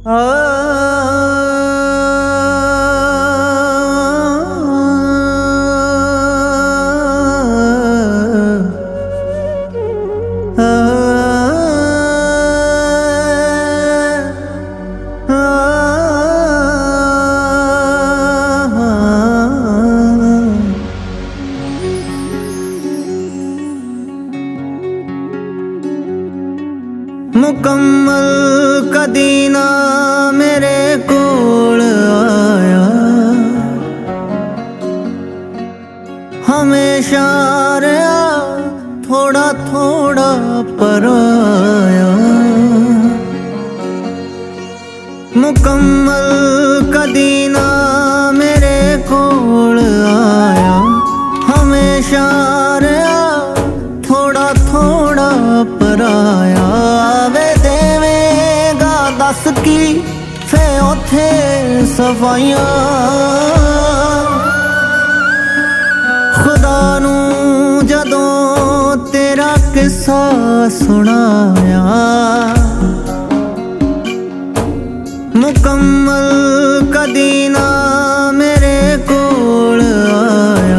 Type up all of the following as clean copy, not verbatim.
मुकम्मल कदी ना मेरे कोल आया, हमेशा रहा थोड़ा थोड़ा पराया। मुकम्मल कदी ना मेरे कोल आया, हमेशा रहा थोड़ा थोड़ा पराया। वे देवेगा दस की फे उथे सफाइयां, खुदा नू जदों तेरा किस्सा सुनाया। मुकम्मल कदी ना मेरे कोल आया।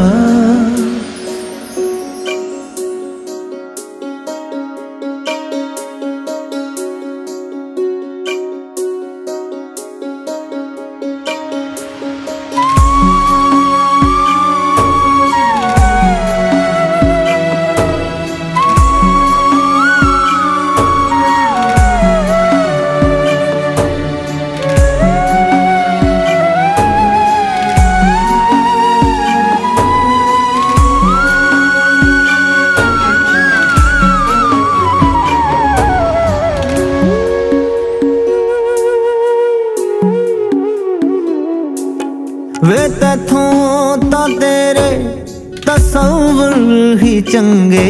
वे तैथों ता तेरे तसव्वुर ही चंगे,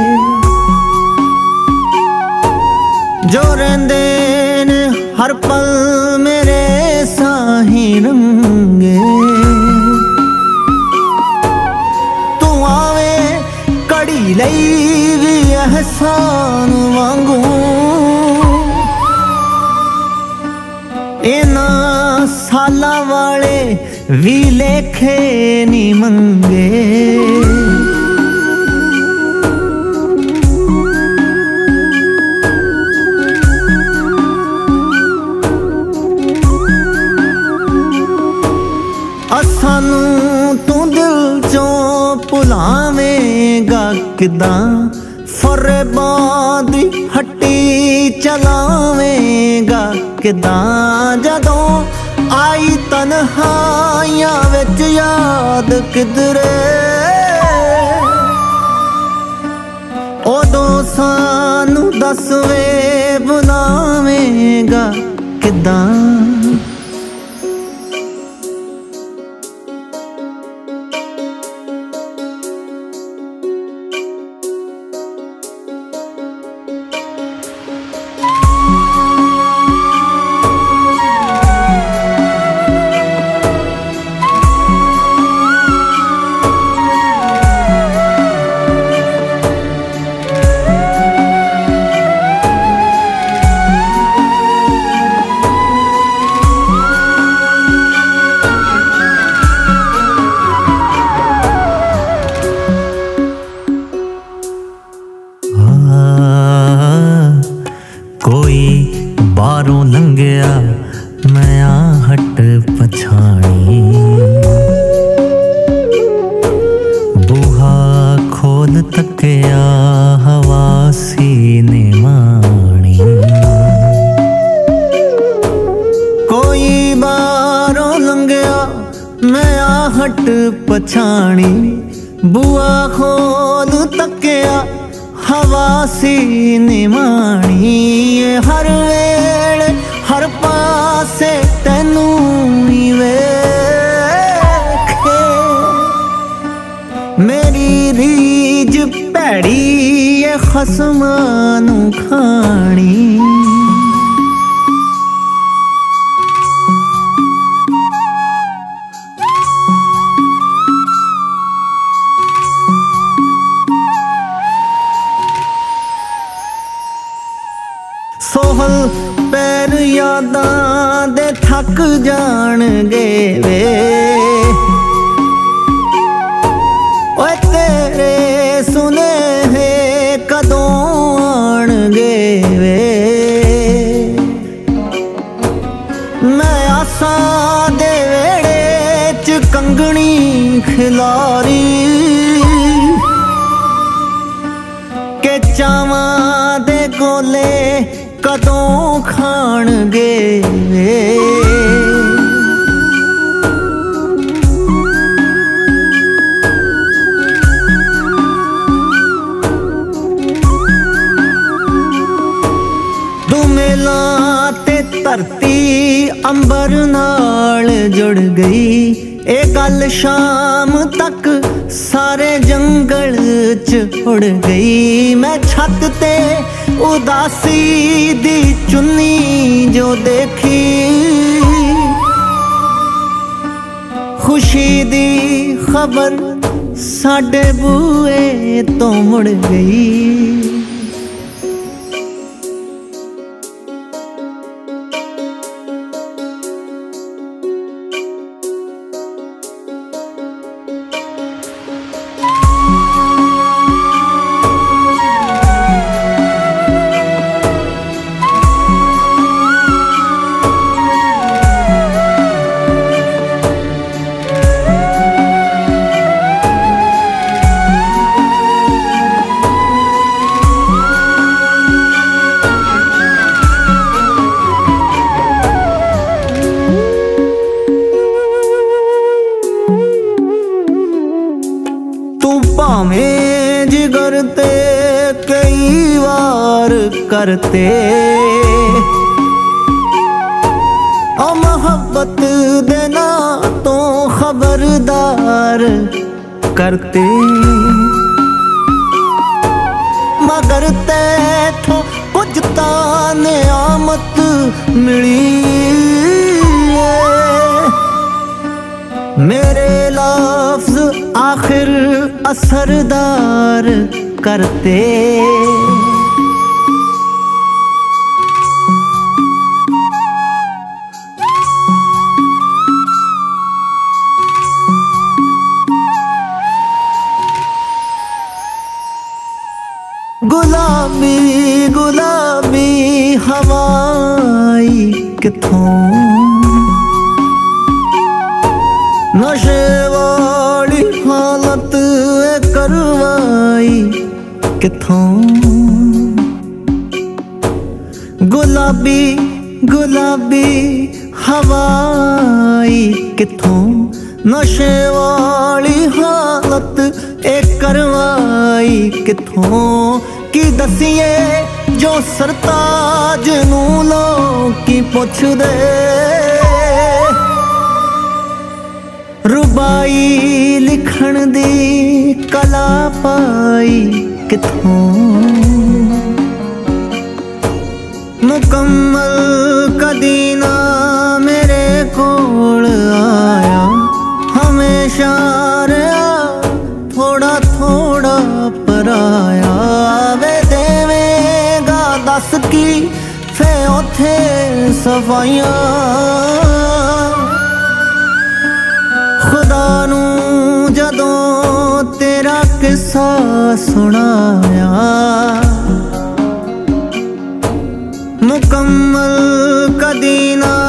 जो रहिंदे ने हर पल मेरे साही रंगे। तू आवे कड़ी लई भी एहसान वांगू, इना साला वाले भी लेखे नी मंगे। असानू तू दिल चों भुलावेगा किदां, फरेबां दी हट्टी चलावेगा किदां। जदों आई तन्हाइयां विच याद किधरे, उदों सानू दस वे बुलावेगा किदां। कोई बारों लंघिया मैं आहट पछाणी, बूहा खोल तकिया हवा सीने माणी। कोई बारों लंघिया मैं आहट पछाणी, बुआ खोल तकिया हवा सीने माणी। हर वेले हर पासे तैनू ही वेखे, मेरी रीज भैड़ी ए खसमां नू खानी। सोहल पैर यादां दे थक जाणगे वे ओए तेरे सुनेहे कदों आणगे वे मैं आसां दे वेड़े च कंगनी खिलारी के चावां दे गोले कदों खाणगे दुमेला ते धरती अंबर नाल जुड़ गई ए गल शाम तक सारे जंगल च उड़ गई मैं छत ते उदासी दी चुन्नी जो देखी खुशी दी खबर साडे बूए तो मुड़ गई भावें जिगर ते कई वार करते ओ मोहब्बत देना तो खबरदार करते मगर तैथों कुछ तां नियामत मिली मेरे लफ्ज आखिर असरदार करते गुलाबी गुलाबी हवाई किथों नशे वाली हालत करवाई किथों गुलाबी गुलाबी हवाई किथों नशे वाली हालत करवाई किथों की दसिए जो सरताज नू लोग की पुछ दे रुबाई लिखण दी कला पाई किथों मुकम्मल कदी ना मेरे कोल आया हमेशा रहा थोड़ा थोड़ा पराया वे देवेगा दस की फे उथे सफाइयां खुदा नू जदों तेरा किस्सा सुनाया मुकम्मल कदी ना